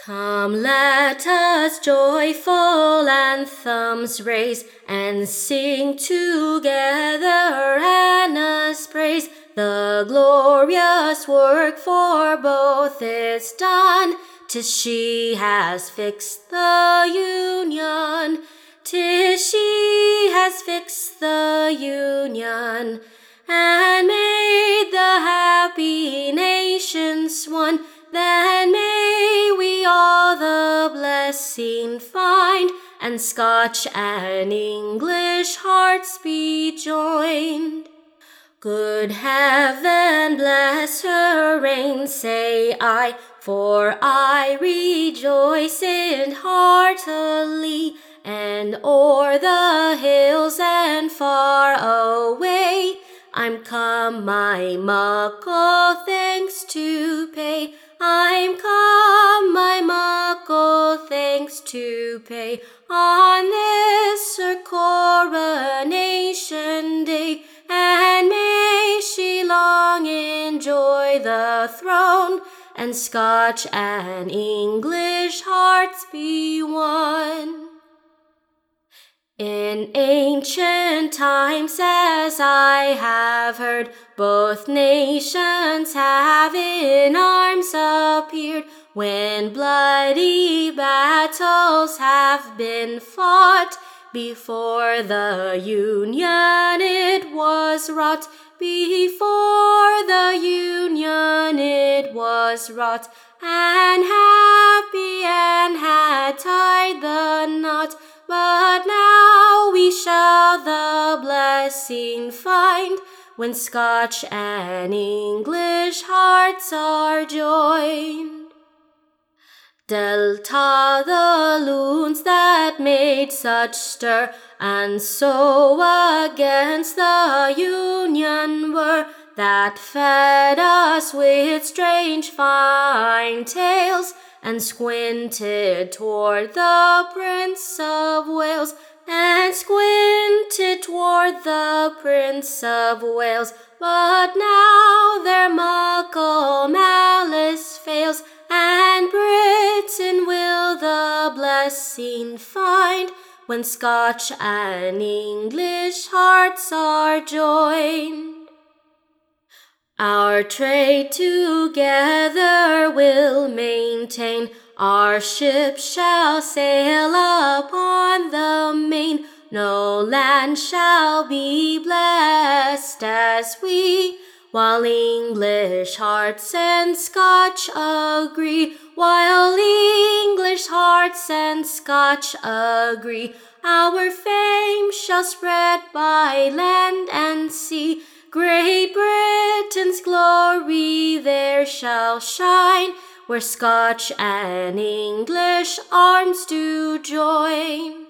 Come, let us joyful anthems raise, and sing together Anna's praise. The glorious work for both is done, 'tis she has fixed the union. 'Tis she has fixed the union, and made the happy nations one. Then may we all the blessing find, and Scotch and English hearts be joined. Good heaven bless her reign, say I, for I rejoice in heartily, and o'er the hills and far away I'm come my muckle thanks to pay. I'm come my muckle thanks to pay on this her coronation day, and may she long enjoy the throne, and Scotch and English hearts be one. In ancient times, as I have heard, both nations have in arms appeared, when bloody battles have been fought. Before the union it was wrought, before the union it was wrought, and happy and had tied the knot. But now we shall the blessing find, when Scotch and English hearts are joined. Delta the loons that made such stir, and so against the union were, that fed us with strange fine tales, and squinted toward the Prince of Wales, and squinted toward the Prince of Wales. But now their muckle malice fails, and Britain will the blessing find, when Scotch and English hearts are joined. Our trade together will maintain, our ships shall sail upon the main. No land shall be blessed as we, while English hearts and Scotch agree. While English hearts and Scotch agree, our fame shall spread by land and sea. Great Britain's glory there shall shine, where Scotch and English arms do join.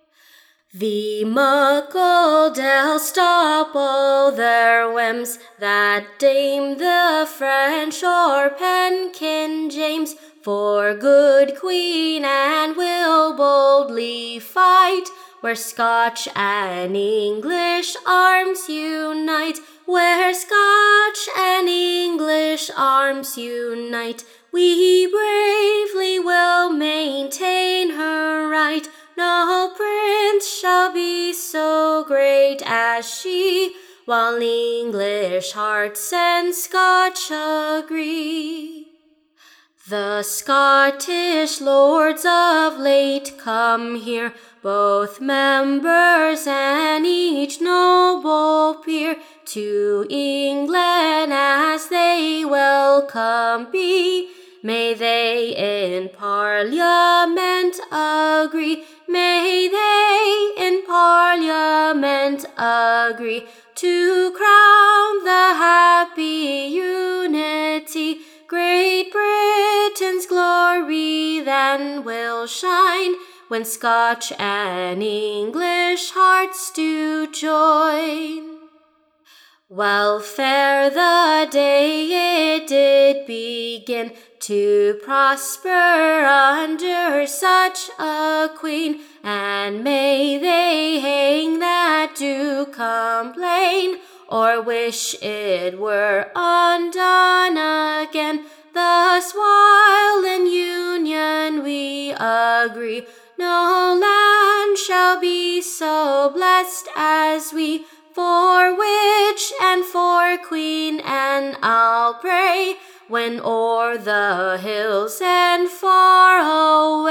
The muckle del stop all their whims, that Dame the French or Penkin James, for good Queen Anne will boldly fight, where Scotch and English arms unite. Where Scotch and English arms unite, we bravely will maintain her right. No prince shall be so great as she, while English hearts and Scotch agree. The Scottish lords of late come here, both members and each noble peer, to England as they welcome be. May they in Parliament agree, may they in Parliament agree, to crown the happy unity. Great Britain's glory then will shine, when Scotch and English hearts do join. Well, fair the day it did begin to prosper under such a queen, and may they hang that do complain, or wish it were undone again. Thus while in union agree. No land shall be so blessed as we. For witch and for Queen Anne I'll pray, when o'er the hills and far away